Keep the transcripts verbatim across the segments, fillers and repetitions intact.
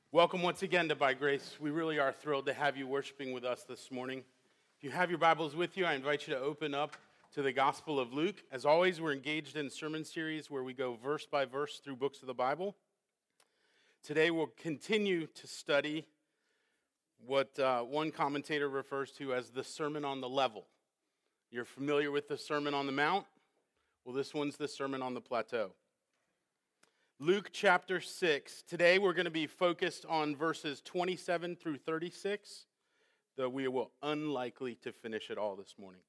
Welcome once again to By Grace. We really are thrilled to have you worshiping with us this morning. If you have your Bibles with you, I invite you to open up to the Gospel of Luke. As always, we're engaged in a sermon series where we go verse by verse through books of the Bible. Today we'll continue to study what uh, one commentator refers to as the Sermon on the Level. You're familiar with the Sermon on the Mount? Well, this one's the Sermon on the Plateau. Luke chapter six. Today we're going to be focused on verses twenty-seven through thirty-six, though we will unlikely to finish it all this morning.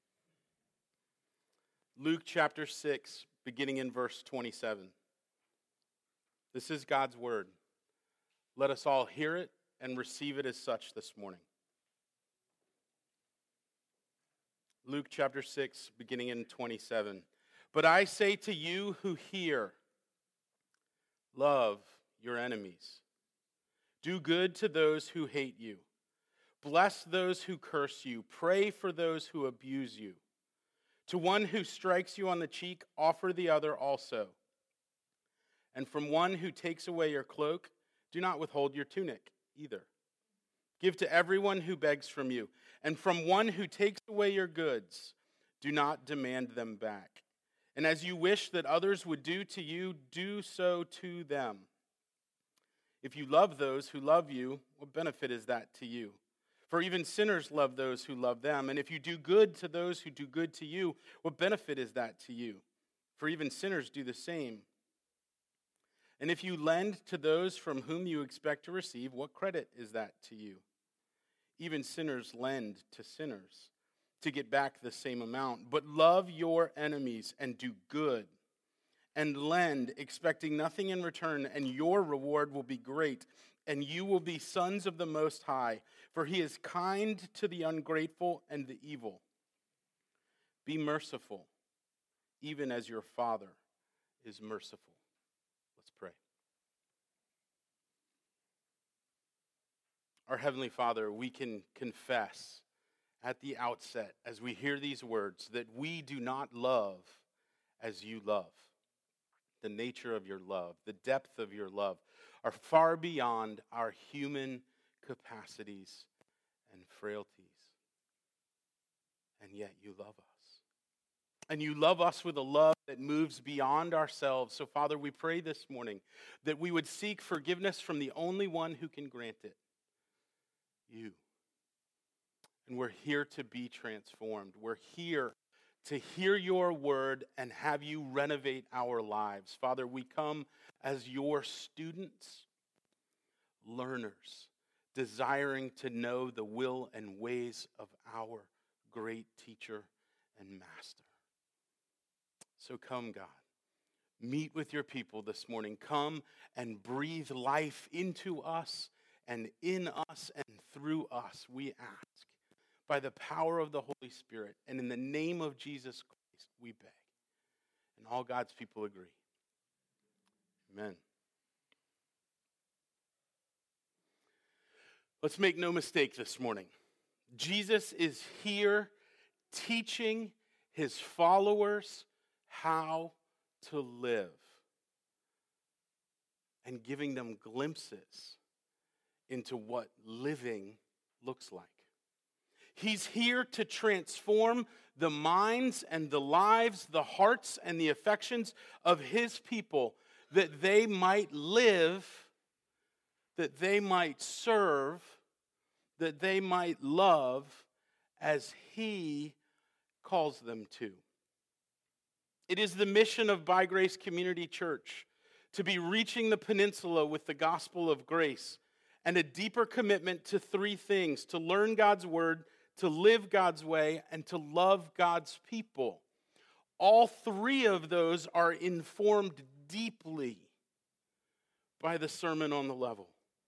Luke chapter six, beginning in verse twenty-seven. This is God's word. Let us all hear it and receive it as such this morning. Luke chapter six, beginning in twenty-seven. But I say to you who hear, love your enemies. Do good to those who hate you. Bless those who curse you. Pray for those who abuse you. To one who strikes you on the cheek, offer the other also. And from one who takes away your cloak, do not withhold your tunic either. Give to everyone who begs from you. And from one who takes away your goods, do not demand them back. And as you wish that others would do to you, do so to them. If you love those who love you, what benefit is that to you? For even sinners love those who love them. And if you do good to those who do good to you, what benefit is that to you? For even sinners do the same. And if you lend to those from whom you expect to receive, what credit is that to you? Even sinners lend to sinners to get back the same amount. But love your enemies and do good, and lend, expecting nothing in return, and your reward will be great, and you will be sons of the Most High, for he is kind to the ungrateful and the evil. Be merciful, even as your Father is merciful. Let's pray. Our Heavenly Father, we can confess at the outset, as we hear these words, that we do not love as you love. The nature of your love, the depth of your love are far beyond our human capacities and frailties. And yet you love us. And you love us with a love that moves beyond ourselves. So, Father, we pray this morning that we would seek forgiveness from the only one who can grant it, you. And we're here to be transformed. We're here to hear your word and have you renovate our lives. Father, we come as your students, learners, desiring to know the will and ways of our great teacher and master. So come, God, meet with your people this morning. Come and breathe life into us and in us and through us, we ask. By the power of the Holy Spirit, and in the name of Jesus Christ, we beg. And all God's people agree. Amen. Let's make no mistake this morning. Jesus is here teaching his followers how to live and giving them glimpses into what living looks like. He's here to transform the minds and the lives, the hearts and the affections of his people, that they might live, that they might serve, that they might love as he calls them to. It is the mission of By Grace Community Church to be reaching the peninsula with the gospel of grace and a deeper commitment to three things: to learn God's word, to live God's way, and to love God's people. All three of those are informed deeply by the Sermon on the Level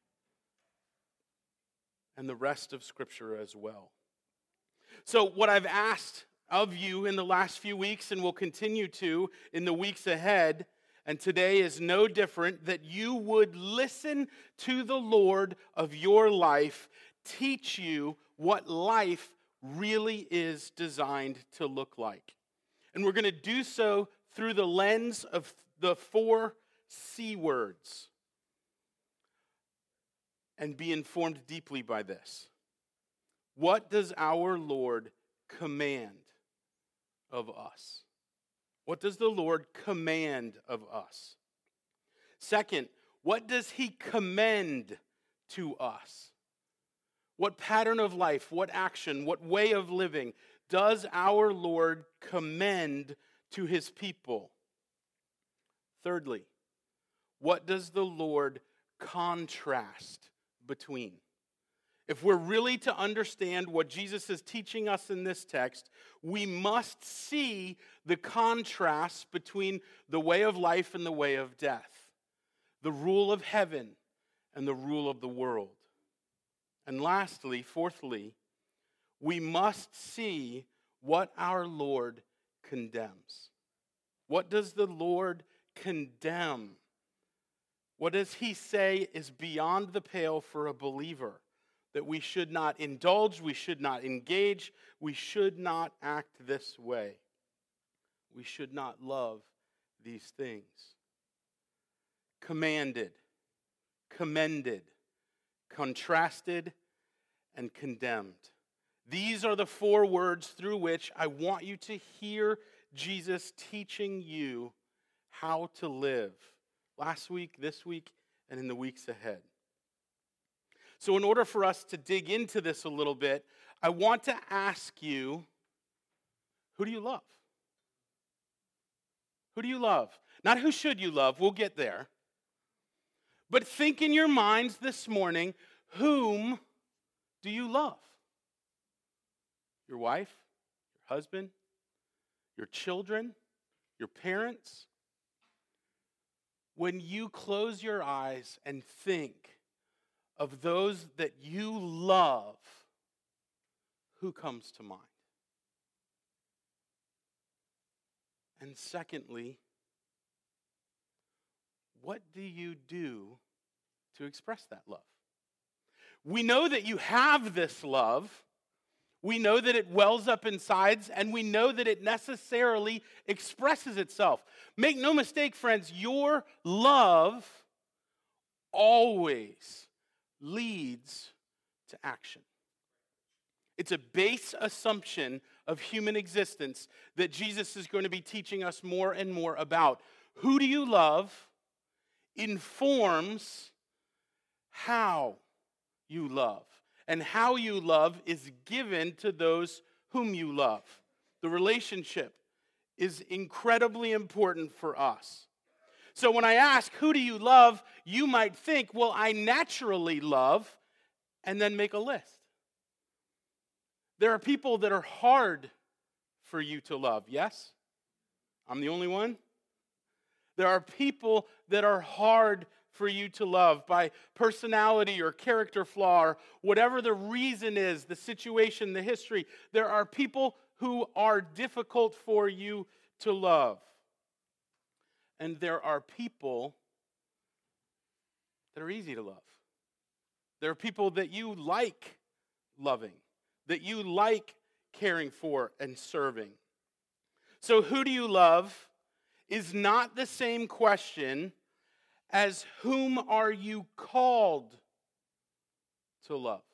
and the rest of Scripture as well. So what I've asked of you in the last few weeks and will continue to in the weeks ahead, and today is no different, that you would listen to the Lord of your life teach you what life really is designed to look like. And we're going to do so through the lens of the four C words. and be informed deeply by this. What does our Lord command of us? What does the Lord command of us? Second, what does he commend to us? What pattern of life, what action, what way of living does our Lord commend to his people? Thirdly, what does the Lord contrast between? If we're really to understand what Jesus is teaching us in this text, we must see the contrast between the way of life and the way of death, the rule of heaven and the rule of the world. And lastly, fourthly, we must see what our Lord condemns. What does the Lord condemn? What does he say is beyond the pale for a believer? That we should not indulge, we should not engage, we should not act this way. We should not love these things. Commanded, commended, contrasted, and condemned. These are the four words through which I want you to hear Jesus teaching you how to live. Last week, this week, and in the weeks ahead. So in order for us to dig into this a little bit, I want to ask you, who do you love? Who do you love? Not who should you love, we'll get there. But think in your minds this morning, whom do you love? Your wife, your husband, your children, your parents? When you close your eyes and think of those that you love, who comes to mind? And secondly, what do you do to express that love? We know that you have this love. We know that it wells up inside, and we know that it necessarily expresses itself. Make no mistake, friends, your love always leads to action. It's a base assumption of human existence that Jesus is going to be teaching us more and more about. Who do you love informs how you love. And how you love is given to those whom you love. The relationship is incredibly important for us. So when I ask, who do you love? You might think, well, I naturally love, and then make a list. There are people that are hard for you to love, yes? I'm the only one? There are people that are hard for you to love by personality or character flaw or whatever the reason is, the situation, the history. There are people who are difficult for you to love. And there are people that are easy to love. There are people that you like loving, that you like caring for and serving. So who do you love is not the same question as whom are you called to love?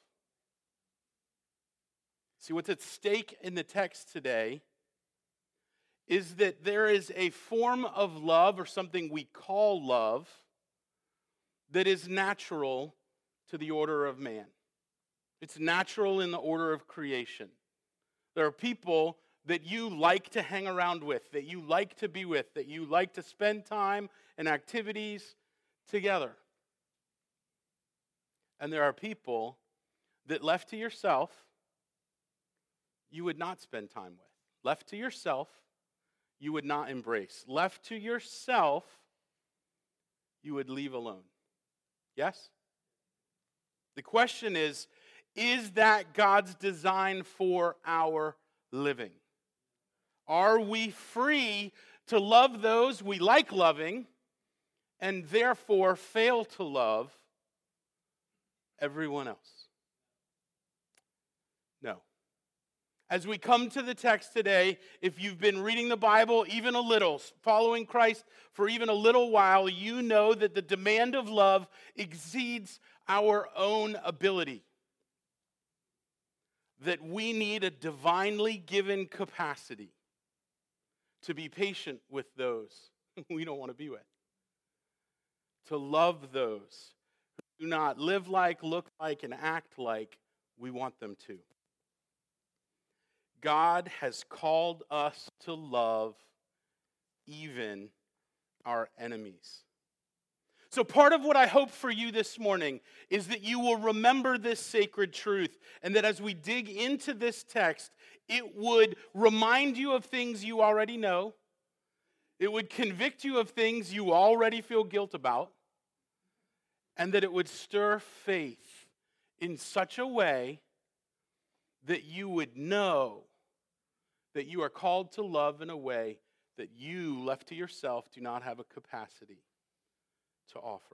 See, what's at stake in the text today is that there is a form of love, or something we call love, that is natural to the order of man. It's natural in the order of creation. There are people that you like to hang around with, that you like to be with, that you like to spend time and activities together. And there are people that left to yourself, you would not spend time with. Left to yourself, you would not embrace. Left to yourself, you would leave alone. Yes? The question is, is that God's design for our living? Are we free to love those we like loving and therefore fail to love everyone else? No. As we come to the text today, if you've been reading the Bible even a little, following Christ for even a little while, you know that the demand of love exceeds our own ability. That we need a divinely given capacity to be patient with those we don't want to be with. To love those who do not live like, look like, and act like we want them to. God has called us to love even our enemies. So part of what I hope for you this morning is that you will remember this sacred truth, and that as we dig into this text, it would remind you of things you already know. It would convict you of things you already feel guilt about, and that it would stir faith in such a way that you would know that you are called to love in a way that you, left to yourself, do not have a capacity to offer.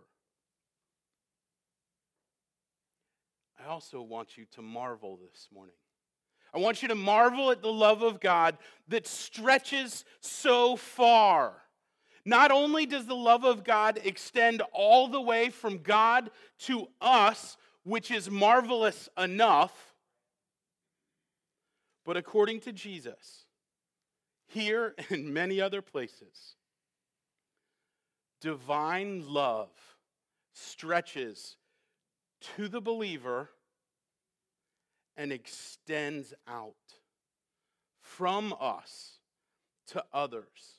I also want you to marvel this morning. I want you to marvel at the love of God that stretches so far. Not only does the love of God extend all the way from God to us, which is marvelous enough, but according to Jesus, here and many other places, divine love stretches to the believer and extends out from us to others.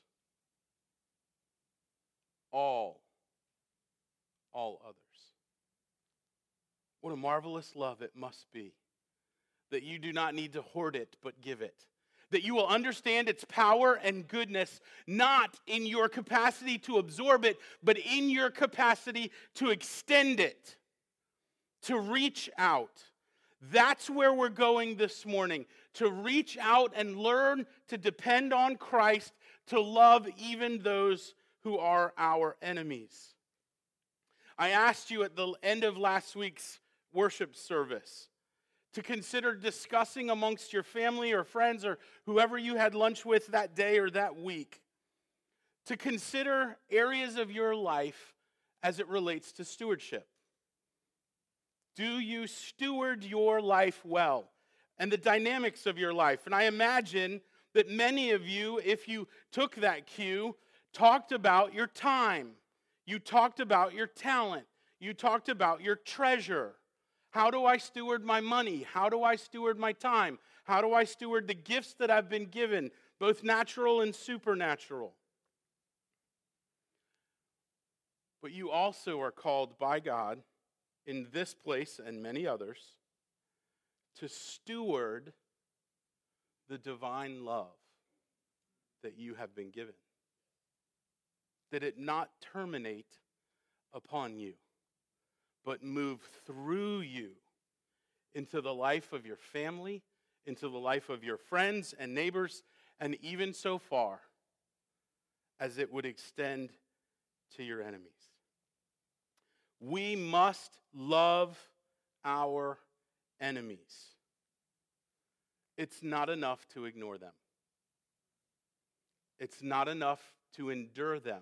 All, all others. What a marvelous love it must be that you do not need to hoard it, but give it. That you will understand its power and goodness, not in your capacity to absorb it, but in your capacity to extend it, to reach out. That's where we're going this morning, to reach out and learn to depend on Christ, to love even those who are our enemies. I asked you at the end of last week's worship service to consider discussing amongst your family or friends or whoever you had lunch with that day or that week, to consider areas of your life as it relates to stewardship. Do you steward your life well and the dynamics of your life? And I imagine that many of you, if you took that cue, talked about your time. You talked about your talent. You talked about your treasure. How do I steward my money? How do I steward my time? How do I steward the gifts that I've been given, both natural and supernatural? But you also are called by God in this place and many others to steward the divine love that you have been given. That it not terminate upon you, but move through you into the life of your family, into the life of your friends and neighbors, and even so far as it would extend to your enemies. We must love our enemies. It's not enough to ignore them. It's not enough to endure them.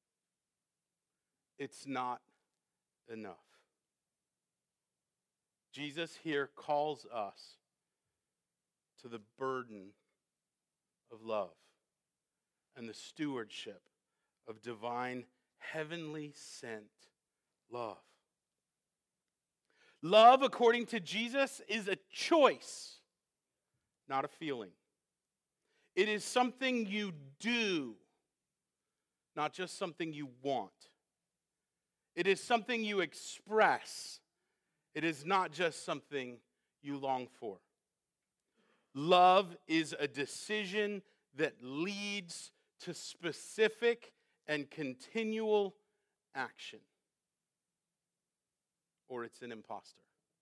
It's not enough. Jesus here calls us to the burden of love and the stewardship of divine, heavenly sent love. Love, according to Jesus, is a choice, not a feeling. It is something you do, not just something you want. It is something you express. It is not just something you long for. Love is a decision that leads to specific and continual action. Or it's an imposter.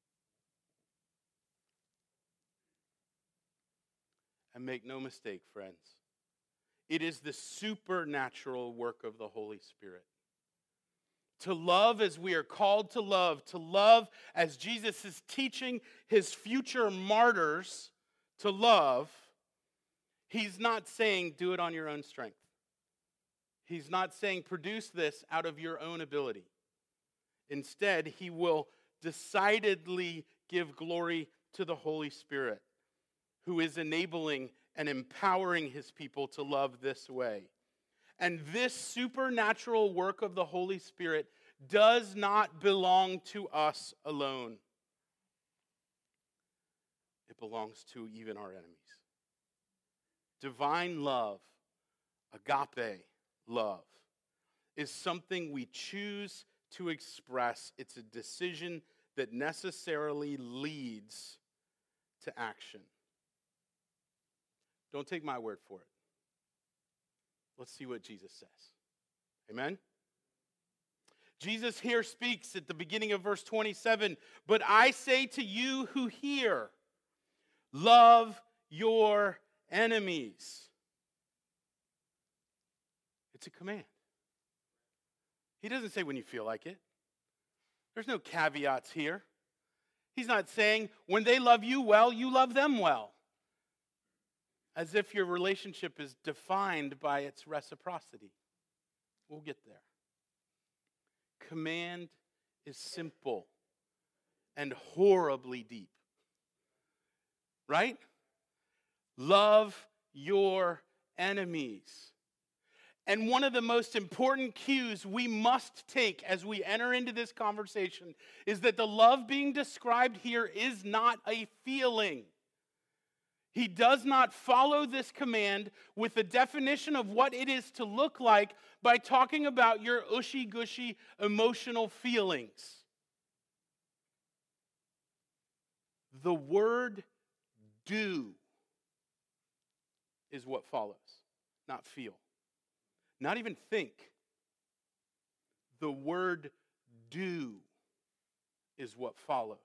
And make no mistake, friends, it is the supernatural work of the Holy Spirit. To love as we are called to love, to love as Jesus is teaching his future martyrs to love, he's not saying do it on your own strength. He's not saying produce this out of your own ability. Instead, he will decidedly give glory to the Holy Spirit, who is enabling and empowering his people to love this way. And this supernatural work of the Holy Spirit does not belong to us alone. It belongs to even our enemies. Divine love, agape love, is something we choose to express. It's a decision that necessarily leads to action. Don't take my word for it. Let's see what Jesus says. Amen? Jesus here speaks at the beginning of verse twenty-seven, but I say to you who hear, love your enemies. It's a command. He doesn't say when you feel like it. There's no caveats here. He's not saying when they love you well, you love them well. As if your relationship is defined by its reciprocity. We'll get there. Command is simple and horribly deep. Right? Love your enemies. And one of the most important cues we must take as we enter into this conversation is that the love being described here is not a feeling. He does not follow this command with a definition of what it is to look like by talking about your ushy-gushy emotional feelings. The word do is what follows, not feel. Not even think. The word do is what follows.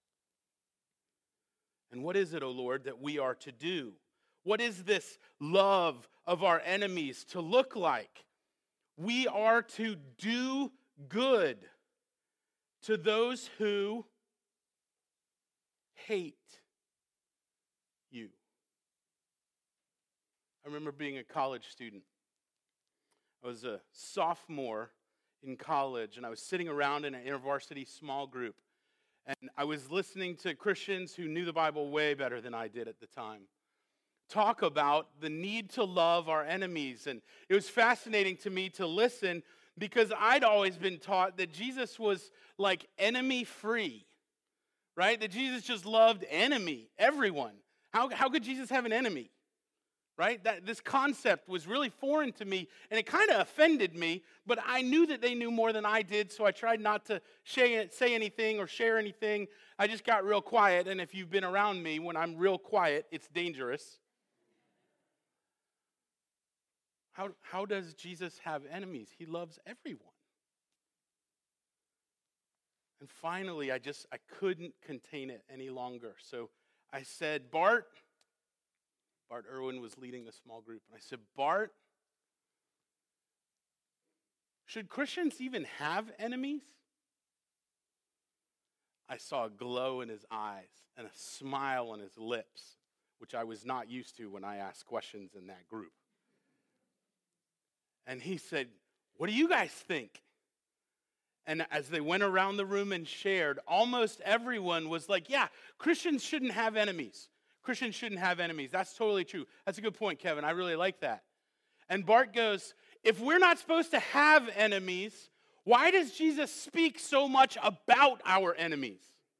And what is it, O Lord, that we are to do? What is this love of our enemies to look like? We are to do good to those who hate you. I remember being a college student. I was a sophomore in college, and I was sitting around in an InterVarsity small group. And I was listening to Christians who knew the Bible way better than I did at the time talk about the need to love our enemies. And it was fascinating to me to listen because I'd always been taught that Jesus was like enemy-free, right? That Jesus just loved enemy, everyone. How, how could Jesus have an enemy? Right? That this concept was really foreign to me, and it kind of offended me, but I knew that they knew more than I did, so I tried not to say anything or share anything. I just got real quiet, and if you've been around me, when I'm real quiet, it's dangerous. How, how does Jesus have enemies? He loves everyone. And finally, I just, I couldn't contain it any longer. So I said, Bart, Bart Irwin was leading the small group. And I said, Bart, should Christians even have enemies? I saw a glow in his eyes and a smile on his lips, which I was not used to when I asked questions in that group. And he said, what do you guys think? And as they went around the room and shared, almost everyone was like, yeah, Christians shouldn't have enemies. Christians shouldn't have enemies. That's totally true. That's a good point, Kevin. I really like that. And Bart goes, if we're not supposed to have enemies, why does Jesus speak so much about our enemies?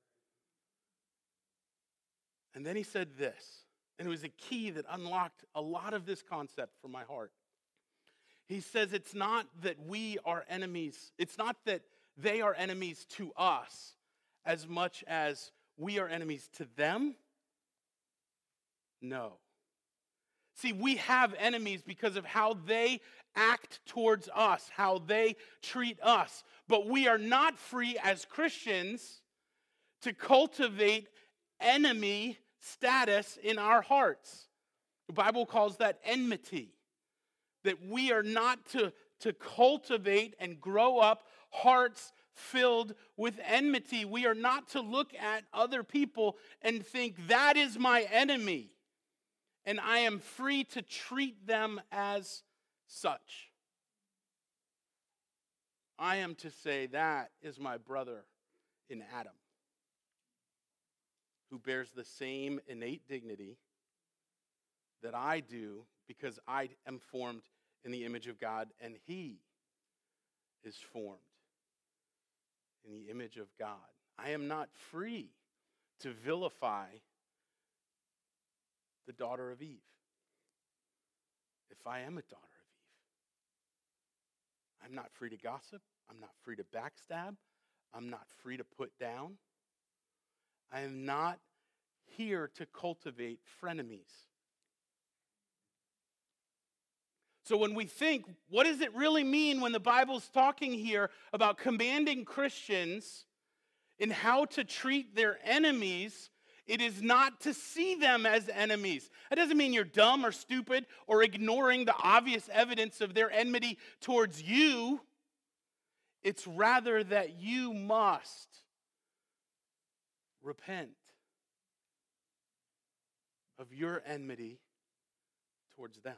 And then he said this, and it was a key that unlocked a lot of this concept for my heart. He says it's not that we are enemies. It's not that they are enemies to us as much as we are enemies to them. No. See, we have enemies because of how they act towards us, how they treat us. But we are not free as Christians to cultivate enemy status in our hearts. The Bible calls that enmity. That we are not to, to cultivate and grow up hearts filled with enmity. We are not to look at other people and think, that is my enemy. and I am free to treat them as such. I am to say that is my brother in Adam, who bears the same innate dignity that I do because I am formed in the image of God and he is formed in the image of God. I am not free to vilify the daughter of Eve if I am a daughter of Eve. I'm not free to gossip. I'm not free to backstab. I'm not free to put down. I am not here to cultivate frenemies. So when we think, what does it really mean when the Bible's talking here about commanding Christians in how to treat their enemies? It is not to see them as enemies. That doesn't mean you're dumb or stupid or ignoring the obvious evidence of their enmity towards you. It's rather that you must repent of your enmity towards them.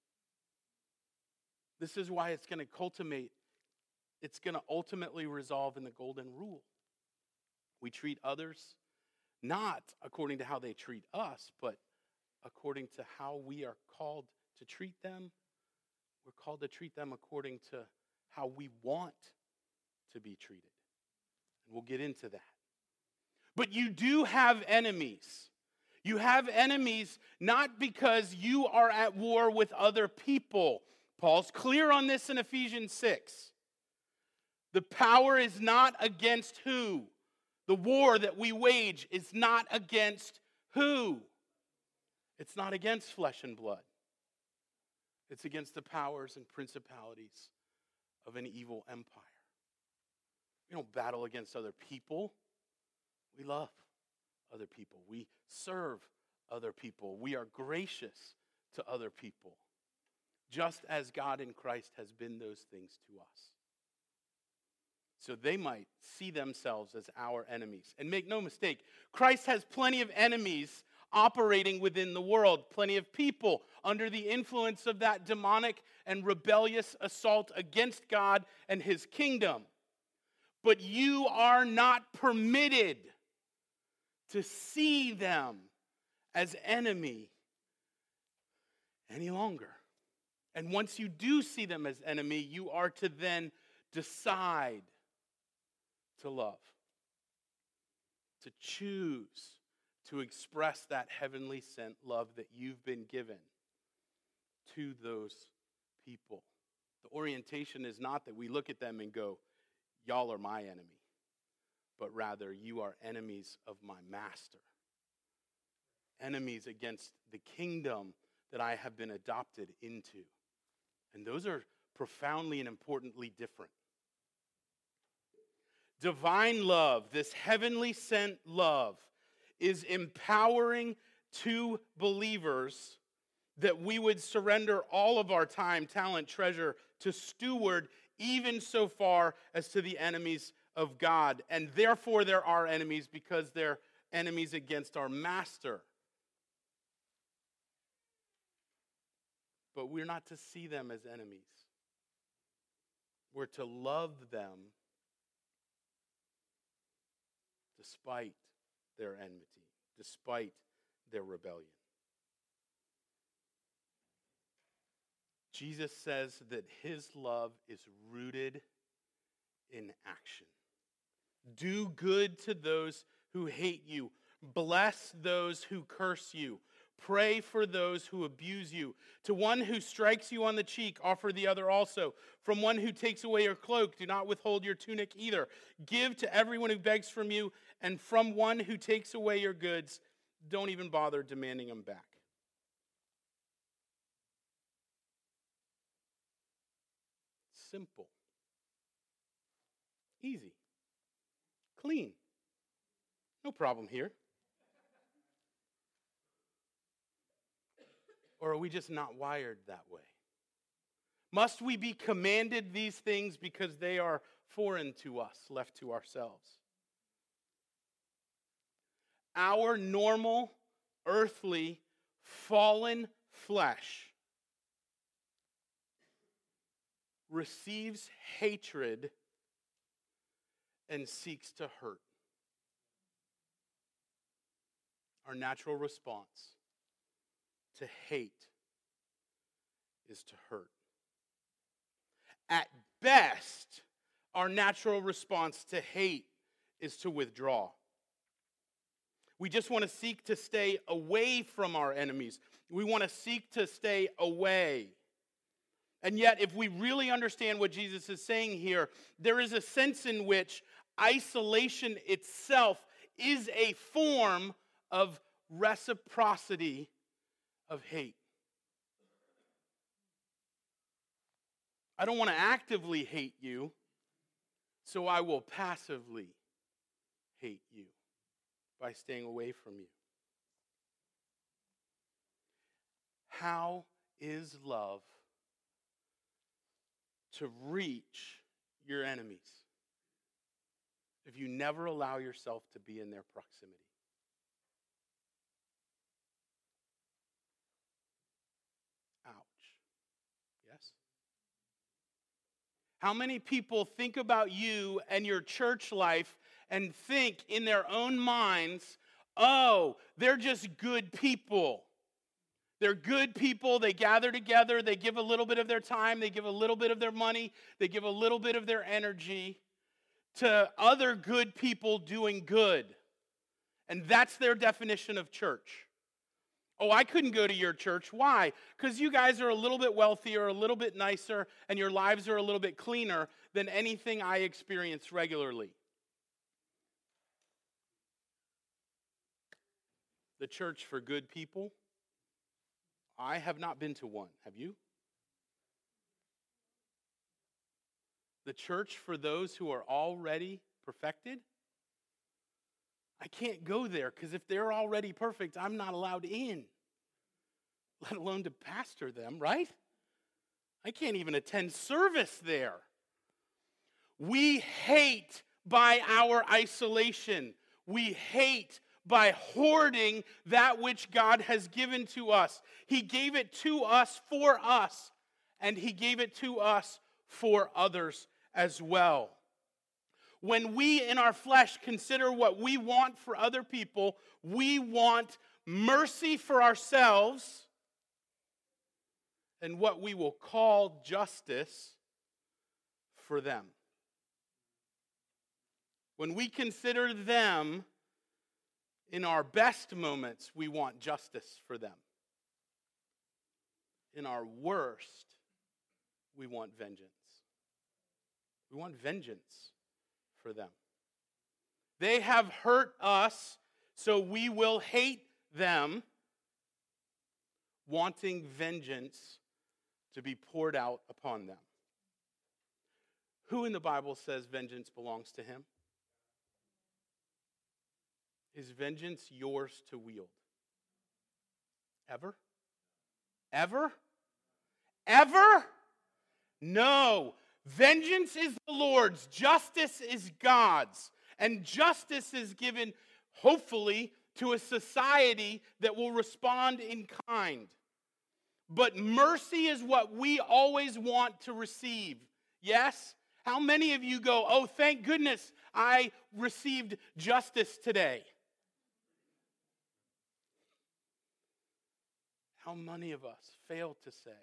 This is why it's going to cultivate, it's going to ultimately resolve in the golden rule. We treat others not according to how they treat us, but according to how we are called to treat them. We're called to treat them according to how we want to be treated. And we'll get into that. But you do have enemies. You have enemies not because you are at war with other people. Paul's clear on this in Ephesians six. The power is not against who? The war that we wage is not against who? It's not against flesh and blood. It's against the powers and principalities of an evil empire. We don't battle against other people. We love other people. We serve other people. We are gracious to other people, just as God in Christ has been those things to us. So they might see themselves as our enemies. And make no mistake, Christ has plenty of enemies operating within the world, plenty of people under the influence of that demonic and rebellious assault against God and his kingdom. But you are not permitted to see them as enemy any longer. And once you do see them as enemy, you are to then decide to love, to choose to express that heavenly sent love that you've been given to those people. The orientation is not that we look at them and go, y'all are my enemy, but rather you are enemies of my master, enemies against the kingdom that I have been adopted into. And those are profoundly and importantly different. Divine love, this heavenly sent love, is empowering to believers that we would surrender all of our time, talent, treasure to steward even so far as to the enemies of God. And therefore there are enemies because they're enemies against our master. But we're not to see them as enemies. We're to love them despite their enmity, despite their rebellion. Jesus says that his love is rooted in action. Do good to those who hate you. Bless those who curse you. Pray for those who abuse you. To one who strikes you on the cheek, offer the other also. From one who takes away your cloak, do not withhold your tunic either. Give to everyone who begs from you, and from one who takes away your goods, don't even bother demanding them back. Simple. Easy. Clean. No problem here. Or are we just not wired that way? Must we be commanded these things because they are foreign to us, left to ourselves? Our normal, earthly, fallen flesh receives hatred and seeks to hurt. Our natural response to hate is to hurt. At best, our natural response to hate is to withdraw. We just want to seek to stay away from our enemies. We want to seek to stay away. And yet, if we really understand what Jesus is saying here, there is a sense in which isolation itself is a form of reciprocity of hate. I don't want to actively hate you, so I will passively hate you by staying away from you. How is love to reach your enemies if you never allow yourself to be in their proximity? Ouch. Yes? How many people think about you and your church life and think in their own minds, oh, they're just good people. They're good people. They gather together. They give a little bit of their time. They give a little bit of their money. They give a little bit of their energy to other good people doing good. And that's their definition of church. Oh, I couldn't go to your church. Why? Because you guys are a little bit wealthier, a little bit nicer, and your lives are a little bit cleaner than anything I experience regularly. The church for good people? I have not been to one. Have you? The church for those who are already perfected? I can't go there because if they're already perfect, I'm not allowed in, let alone to pastor them, right? I can't even attend service there. We hate by our isolation. We hate by hoarding that which God has given to us. He gave it to us for us, and He gave it to us for others as well. When we in our flesh consider what we want for other people, we want mercy for ourselves and what we will call justice for them. When we consider them in our best moments, we want justice for them. In our worst, we want vengeance. We want vengeance for them. They have hurt us, so we will hate them, wanting vengeance to be poured out upon them. Who in the Bible says vengeance belongs to Him? Is vengeance yours to wield? Ever? Ever? Ever? No. Vengeance is the Lord's. Justice is God's. And justice is given, hopefully, to a society that will respond in kind. But mercy is what we always want to receive. Yes? How many of you go, oh, thank goodness I received justice today? How many of us fail to say,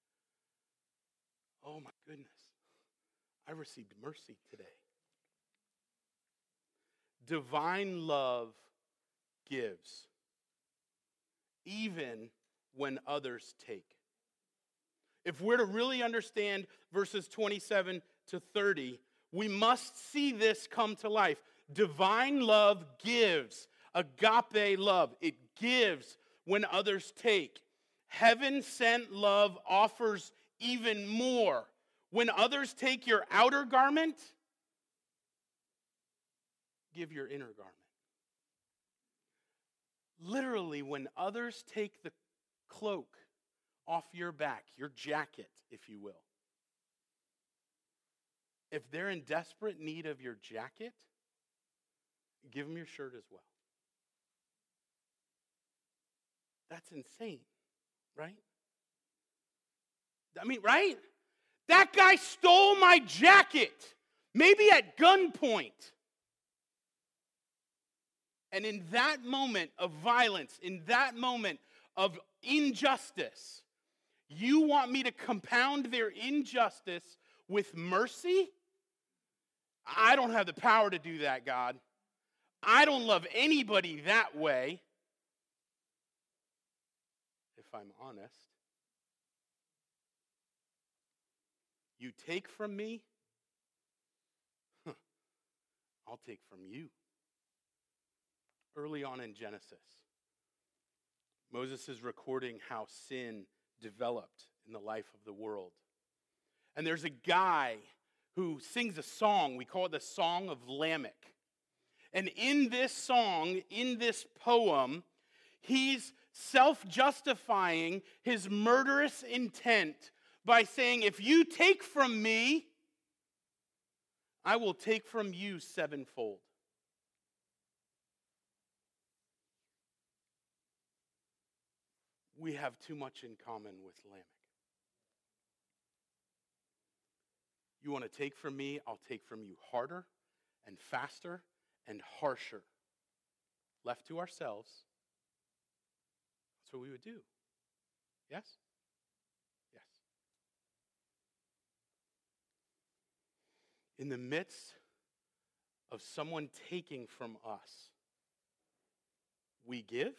oh my goodness, I received mercy today. Divine love gives, even when others take. If we're to really understand verses twenty-seven to thirty, we must see this come to life. Divine love gives, agape love. It gives when others take. Heaven-sent love offers even more. When others take your outer garment, give your inner garment. Literally, when others take the cloak off your back, your jacket, if you will, if they're in desperate need of your jacket, give them your shirt as well. That's insane, right? I mean, right? That guy stole my jacket, maybe at gunpoint. And in that moment of violence, in that moment of injustice, you want me to compound their injustice with mercy? I don't have the power to do that, God. I don't love anybody that way, if I'm honest. You take from me, huh, I'll take from you. Early on in Genesis, Moses is recording how sin developed in the life of the world. And there's a guy who sings a song. We call it the Song of Lamech. And in this song, in this poem, he's self-justifying his murderous intent by saying, if you take from me, I will take from you sevenfold. We have too much in common with Lamech. You want to take from me, I'll take from you harder and faster and harsher. Left to ourselves, that's what we would do. Yes? Yes. In the midst of someone taking from us, we give.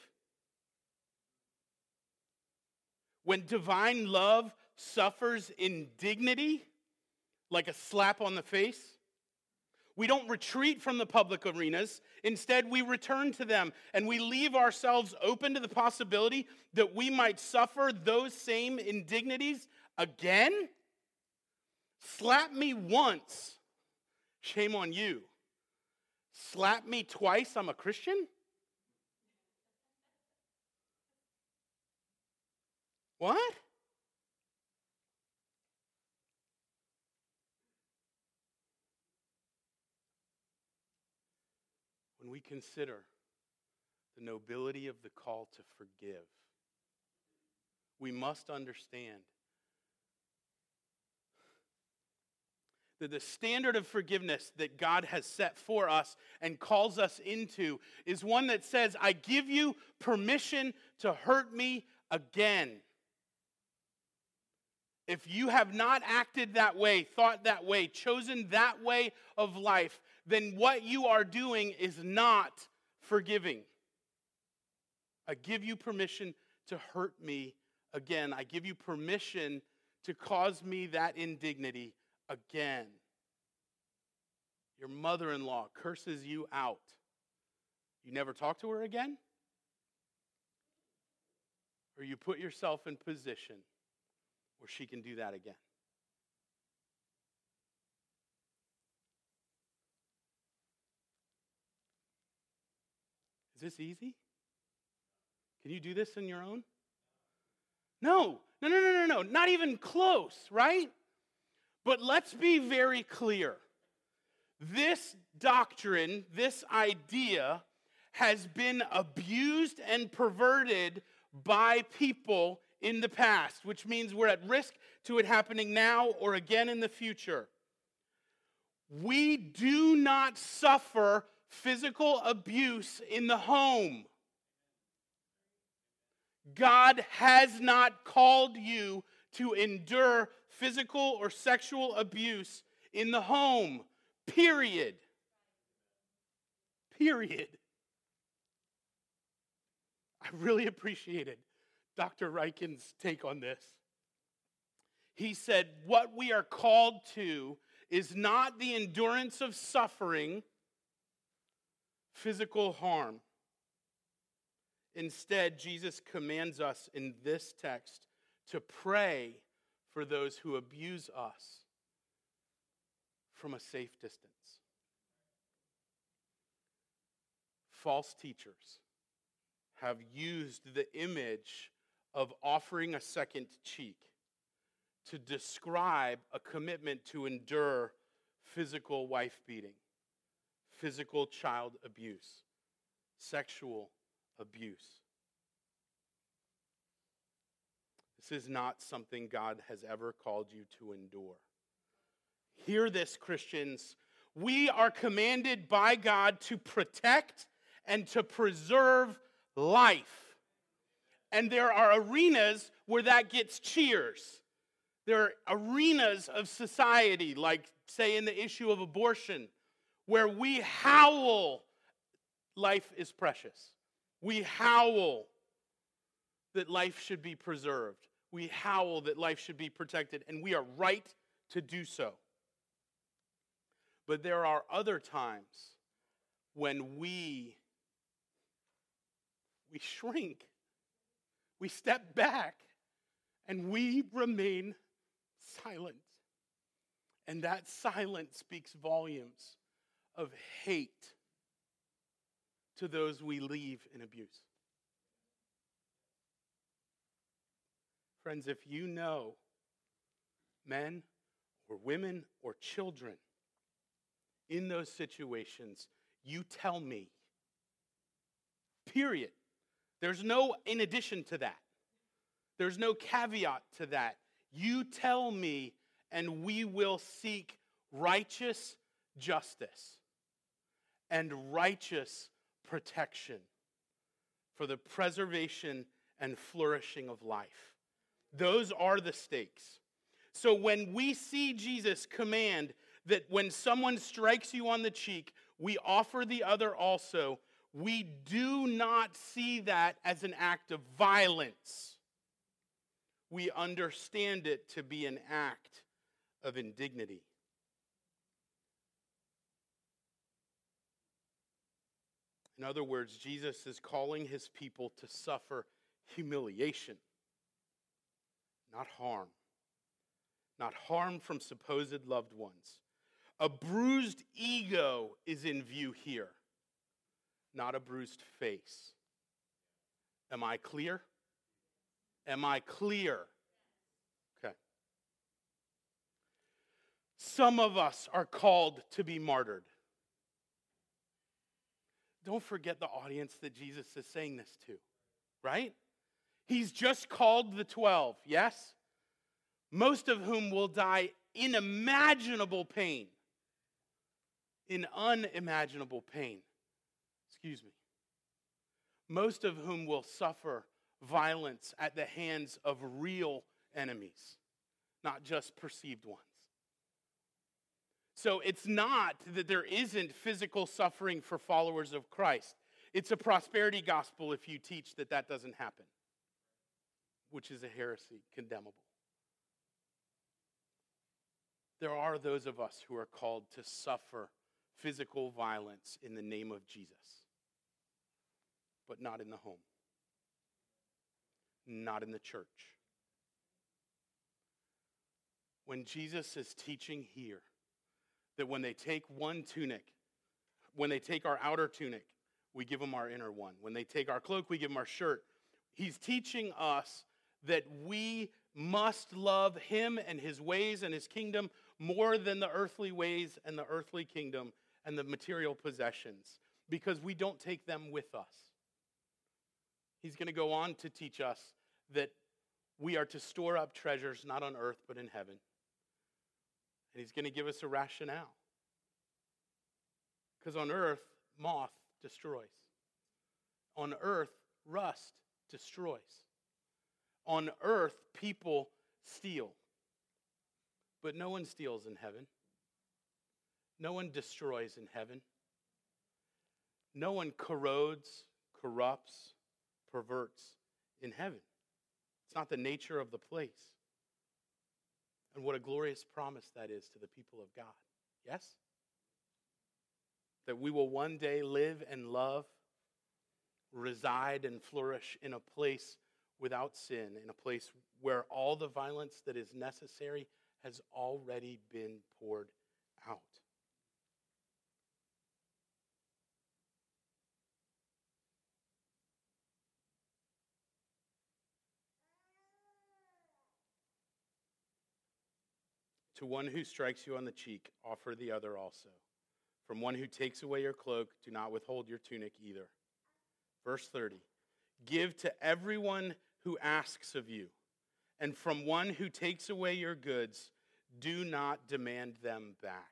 When divine love suffers indignity, like a slap on the face, we don't retreat from the public arenas. Instead, we return to them, and we leave ourselves open to the possibility that we might suffer those same indignities again. Slap me once, shame on you. Slap me twice, I'm a Christian? What? When we consider the nobility of the call to forgive, we must understand that the standard of forgiveness that God has set for us and calls us into is one that says, I give you permission to hurt me again. If you have not acted that way, thought that way, chosen that way of life, then what you are doing is not forgiving. I give you permission to hurt me again. I give you permission to cause me that indignity again. Your mother-in-law curses you out. You never talk to her again? Or you put yourself in position where she can do that again. Is this easy? Can you do this on your own? No, no, no, no, no, no, not even close, right? But let's be very clear. This doctrine, this idea, has been abused and perverted by people in the past, which means we're at risk to it happening now or again in the future. We do not suffer physical abuse in the home. God has not called you to endure physical or sexual abuse in the home. Period. Period. I really appreciated Doctor Ryken's take on this. He said, what we are called to is not the endurance of suffering, physical harm. Instead, Jesus commands us in this text to pray for those who abuse us from a safe distance. False teachers have used the image of offering a second cheek to describe a commitment to endure physical wife beating, physical child abuse, sexual abuse. This is not something God has ever called you to endure. Hear this, Christians. We are commanded by God to protect and to preserve life. And there are arenas where that gets cheers. There are arenas of society, like, say, in the issue of abortion, where we howl, life is precious. We howl that life should be preserved. We howl that life should be protected, and we are right to do so. But there are other times when we, we shrink, we step back, and we remain silent. And that silence speaks volumes of hate to those we leave in abuse. Friends, if you know men or women or children in those situations, you tell me. Period. There's no in addition to that. There's no caveat to that. You tell me, and we will seek righteous justice and righteous protection for the preservation and flourishing of life. Those are the stakes. So when we see Jesus command that when someone strikes you on the cheek, we offer the other also, we do not see that as an act of violence. We understand it to be an act of indignity. In other words, Jesus is calling his people to suffer humiliation, not harm. Not harm from supposed loved ones. A bruised ego is in view here, not a bruised face. Am I clear? Am I clear? Okay. Some of us are called to be martyred. Don't forget the audience that Jesus is saying this to, right? He's just called the twelve, yes? Most of whom will die in unimaginable pain. In unimaginable pain. Excuse me. Most of whom will suffer violence at the hands of real enemies, not just perceived ones. So it's not that there isn't physical suffering for followers of Christ. It's a prosperity gospel if you teach that that doesn't happen, which is a heresy, condemnable. There are those of us who are called to suffer physical violence in the name of Jesus, but not in the home, not in the church. When Jesus is teaching here that when they take one tunic, when they take our outer tunic, we give them our inner one. When they take our cloak, we give them our shirt. He's teaching us that we must love him and his ways and his kingdom more than the earthly ways and the earthly kingdom and the material possessions, because we don't take them with us. He's going to go on to teach us that we are to store up treasures not on earth but in heaven. And he's going to give us a rationale. Because on earth, moth destroys. On earth, rust destroys. On earth, people steal. But no one steals in heaven. No one destroys in heaven. No one corrodes, corrupts, perverts in heaven. It's not the nature of the place. And what a glorious promise that is to the people of God. Yes? That we will one day live and love, reside and flourish in a place without sin, in a place where all the violence that is necessary has already been poured out. To one who strikes you on the cheek, offer the other also. From one who takes away your cloak, do not withhold your tunic either. Verse thirty, give to everyone who asks of you, and from one who takes away your goods, do not demand them back.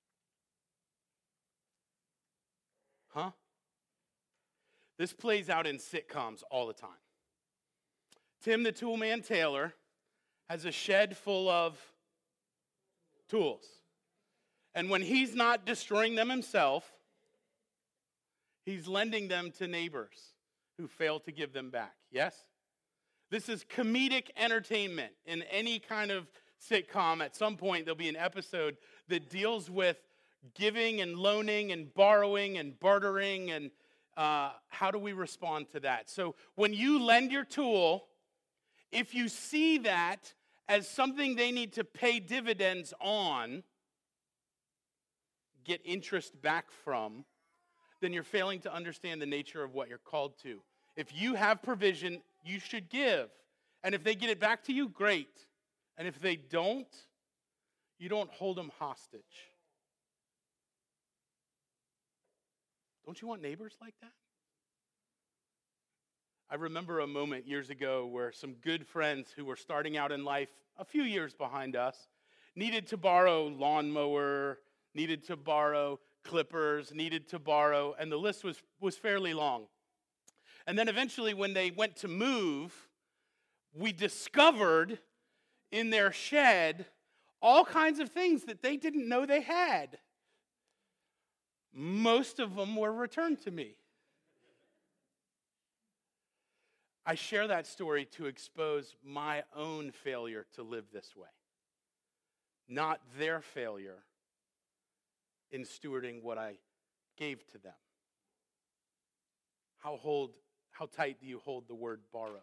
Huh? This plays out in sitcoms all the time. Tim the Toolman Taylor has a shed full of tools. And when he's not destroying them himself, he's lending them to neighbors who fail to give them back. Yes? This is comedic entertainment. In any kind of sitcom, at some point there'll be an episode that deals with giving and loaning and borrowing and bartering, and uh, how do we respond to that? So when you lend your tool, if you see that as something they need to pay dividends on, get interest back from, then you're failing to understand the nature of what you're called to. If you have provision, you should give. And if they get it back to you, great. And if they don't, you don't hold them hostage. Don't you want neighbors like that? I remember a moment years ago where some good friends who were starting out in life a few years behind us needed to borrow lawnmower, needed to borrow clippers, needed to borrow, and the list was, was fairly long. And then eventually when they went to move, we discovered in their shed all kinds of things that they didn't know they had. Most of them were returned to me. I share that story to expose my own failure to live this way, not their failure in stewarding what I gave to them. How hold, how tight do you hold the word borrow?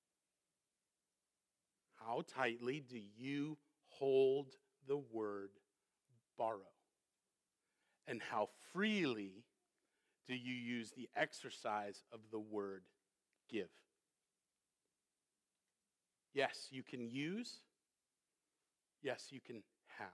How tightly do you hold the word borrow? And how freely do you use the exercise of the word give? Yes, you can use. Yes, you can have.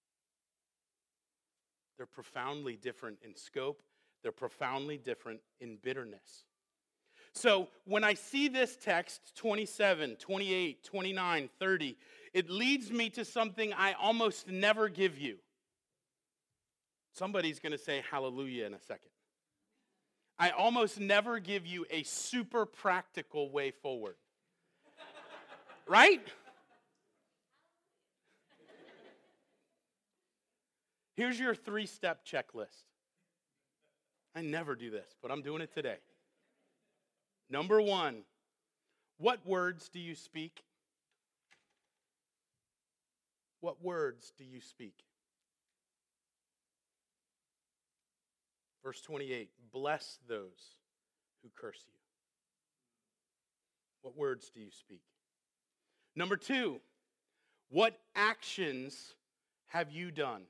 They're profoundly different in scope. They're profoundly different in bitterness. So when I see this text, twenty-seven, twenty-eight, twenty-nine, thirty, it leads me to something I almost never give you. Somebody's going to say hallelujah in a second. I almost never give you a super practical way forward. Right? Here's your three-step checklist. I never do this, but I'm doing it today. Number one, what words do you speak? What words do you speak? Verse twenty-eight, bless those who curse you. What words do you speak? Number two, what actions have you done?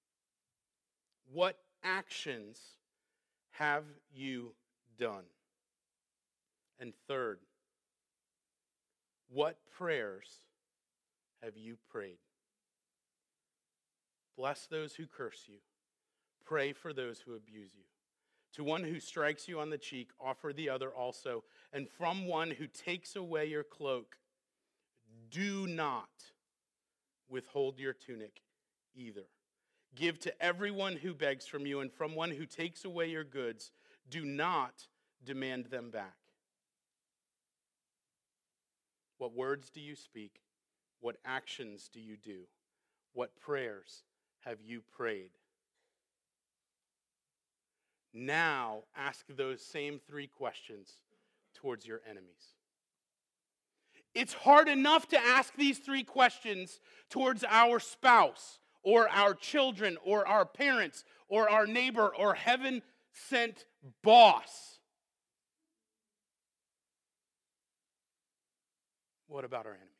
What actions have you done? And third, what prayers have you prayed? Bless those who curse you. Pray for those who abuse you. To one who strikes you on the cheek, offer the other also. And from one who takes away your cloak, do not withhold your tunic either. Give to everyone who begs from you, and from one who takes away your goods, do not demand them back. What words do you speak? What actions do you do? What prayers have you prayed? Now ask those same three questions towards your enemies. It's hard enough to ask these three questions towards our spouse, or our children, or our parents, or our neighbor, or heaven-sent boss. What about our enemies?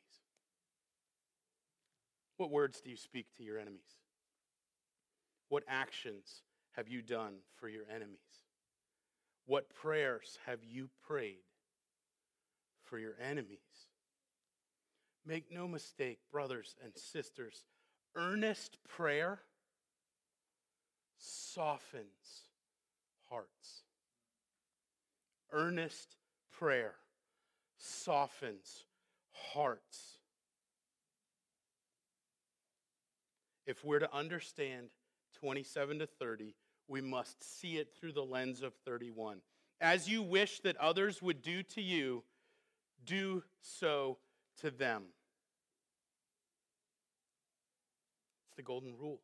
What words do you speak to your enemies? What actions have you done for your enemies? What prayers have you prayed for your enemies? Make no mistake, brothers and sisters, earnest prayer softens hearts. Earnest prayer softens hearts. If we're to understand twenty-seven to thirty, we must see it through the lens of thirty-one. As you wish that others would do to you, do so to them. It's the golden rule.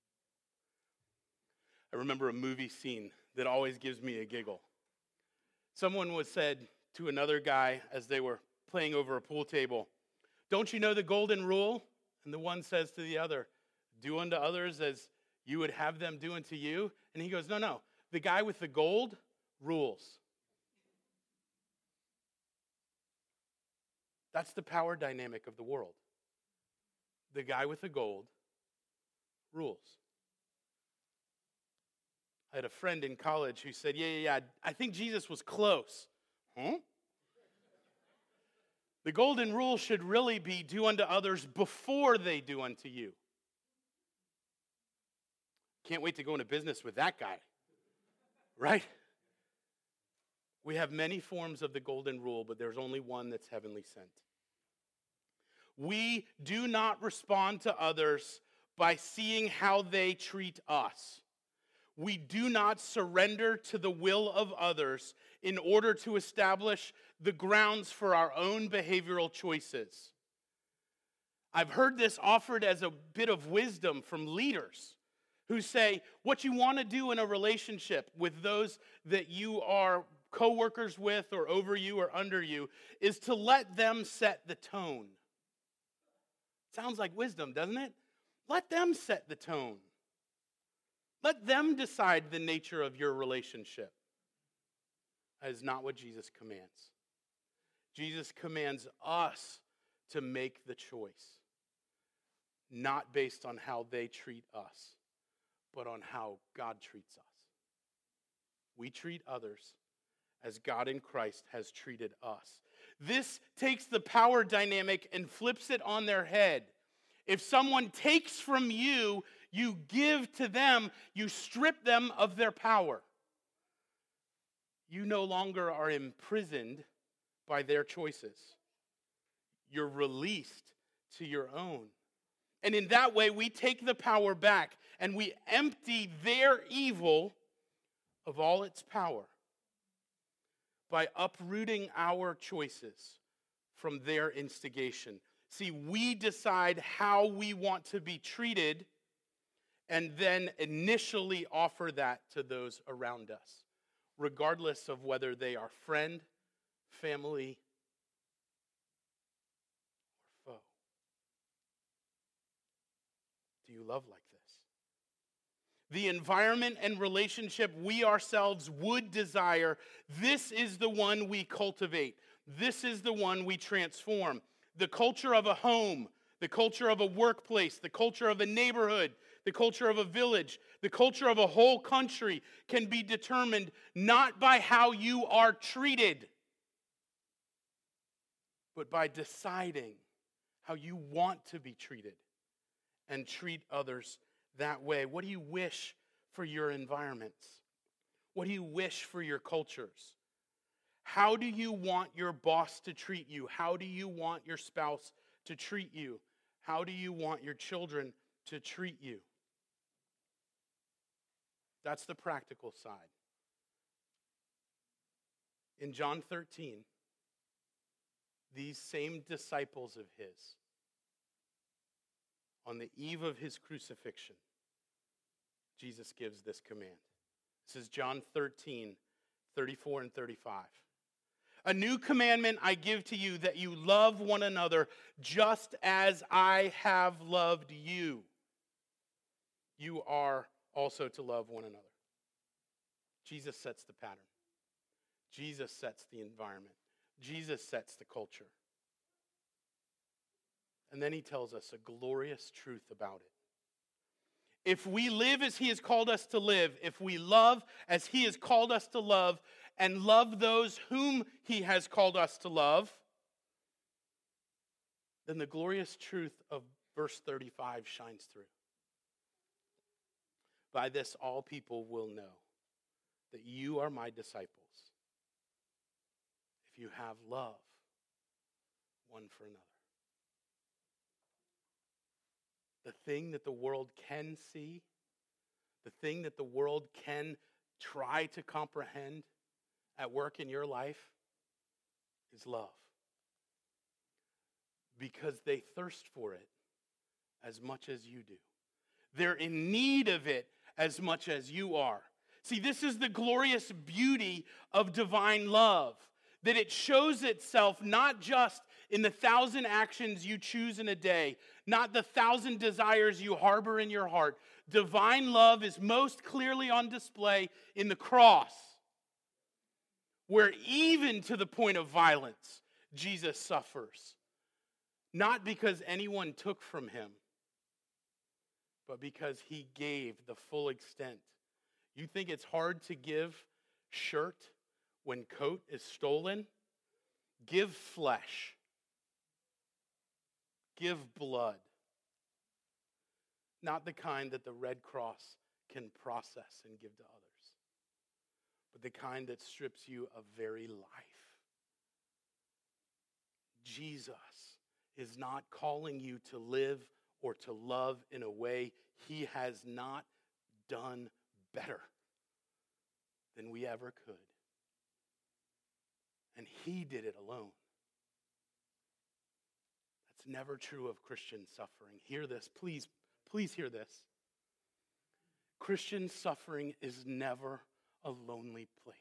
I remember a movie scene that always gives me a giggle. Someone was said to another guy as they were playing over a pool table, "Don't you know the golden rule?" And the one says to the other, "Do unto others as you would have them do unto you." And he goes, "No, no, the guy with the gold rules." That's the power dynamic of the world. The guy with the gold rules. I had a friend in college who said, yeah, yeah, yeah, I think Jesus was close. Huh? The golden rule should really be do unto others before they do unto you. Can't wait to go into business with that guy. Right? We have many forms of the golden rule, but there's only one that's heavenly sent. We do not respond to others by seeing how they treat us. We do not surrender to the will of others in order to establish the grounds for our own behavioral choices. I've heard this offered as a bit of wisdom from leaders who say what you want to do in a relationship with those that you are co-workers with or over you or under you is to let them set the tone. Sounds like wisdom, doesn't it? Let them set the tone. Let them decide the nature of your relationship. That is not what Jesus commands. Jesus commands us to make the choice, not based on how they treat us, but on how God treats us. We treat others as God in Christ has treated us. This takes the power dynamic and flips it on their head. If someone takes from you, you give to them, you strip them of their power. You no longer are imprisoned by their choices. You're released to your own. And in that way, we take the power back and we empty their evil of all its power by uprooting our choices from their instigation. See, we decide how we want to be treated and then initially offer that to those around us, regardless of whether they are friend, family, or foe. Do you love like this? The environment and relationship we ourselves would desire, this is the one we cultivate. This is the one we transform. The culture of a home, the culture of a workplace, the culture of a neighborhood, the culture of a village, the culture of a whole country can be determined not by how you are treated, but by deciding how you want to be treated and treat others that way. What do you wish for your environments? What do you wish for your cultures? How do you want your boss to treat you? How do you want your spouse to treat you? How do you want your children to treat you? That's the practical side. In John thirteen, these same disciples of his, on the eve of his crucifixion, Jesus gives this command. This is John thirteen, thirty-four and thirty-five. A new commandment I give to you, that you love one another just as I have loved you. You are also to love one another. Jesus sets the pattern. Jesus sets the environment. Jesus sets the culture. And then he tells us a glorious truth about it. If we live as he has called us to live, if we love as he has called us to love, and love those whom he has called us to love, then the glorious truth of verse thirty-five shines through. By this all people will know that you are my disciples, if you have love one for another. the thing that the world can see, the thing that the world can try to comprehend at work in your life is love. Because they thirst for it as much as you do. They're in need of it as much as you are. See, this is the glorious beauty of divine love, that it shows itself not just in the thousand actions you choose in a day, not the thousand desires you harbor in your heart. Divine love is most clearly on display in the cross, where even to the point of violence, Jesus suffers. Not because anyone took from him, but because he gave the full extent. You think it's hard to give shirt when coat is stolen? Give flesh. Give blood. Not the kind that the Red Cross can process and give to others, but the kind that strips you of very life. Jesus is not calling you to live or to love in a way he has not done better than we ever could. And he did it alone. That's never true of Christian suffering. Hear this, please, please hear this. Christian suffering is never a lonely place.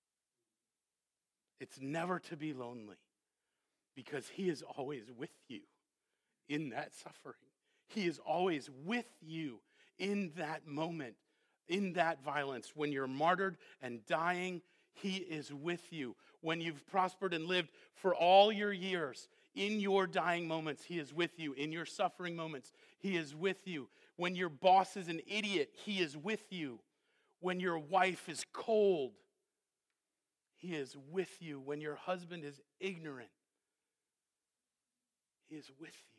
It's never to be lonely, because he is always with you in that suffering. He is always with you in that moment, in that violence. When you're martyred and dying, he is with you. When you've prospered and lived for all your years, in your dying moments, he is with you. In your suffering moments, he is with you. When your boss is an idiot, he is with you. When your wife is cold, he is with you. When your husband is ignorant, he is with you.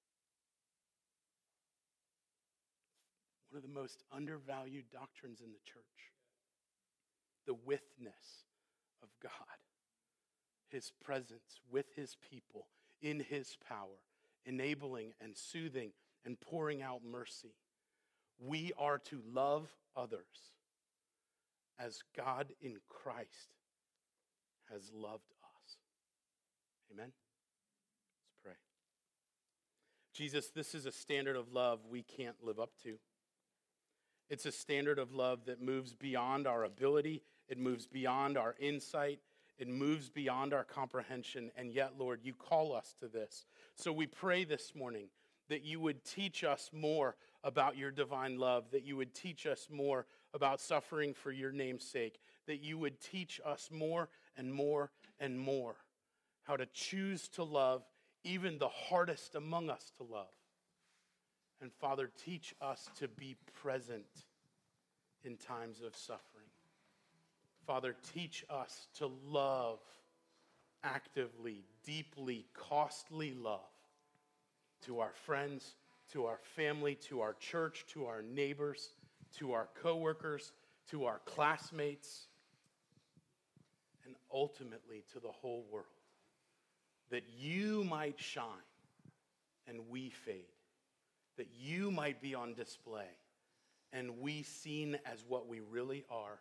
One of the most undervalued doctrines in the church. The withness of God. His presence with his people in his power, enabling and soothing and pouring out mercy. We are to love others as God in Christ has loved us. Amen? Let's pray. Jesus, this is a standard of love we can't live up to. It's a standard of love that moves beyond our ability. It moves beyond our insight. It moves beyond our comprehension. And yet, Lord, you call us to this. So we pray this morning that you would teach us more about your divine love, that you would teach us more about suffering for your name's sake, that you would teach us more and more and more how to choose to love even the hardest among us to love. And Father, teach us to be present in times of suffering. Father, teach us to love actively, deeply, costly love to our friends, to our family, to our church, to our neighbors, to our coworkers, to our classmates, and ultimately to the whole world, that you might shine and we fade, that you might be on display and we seen as what we really are,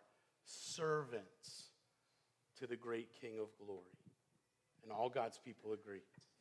servants to the great King of glory. And all God's people agree.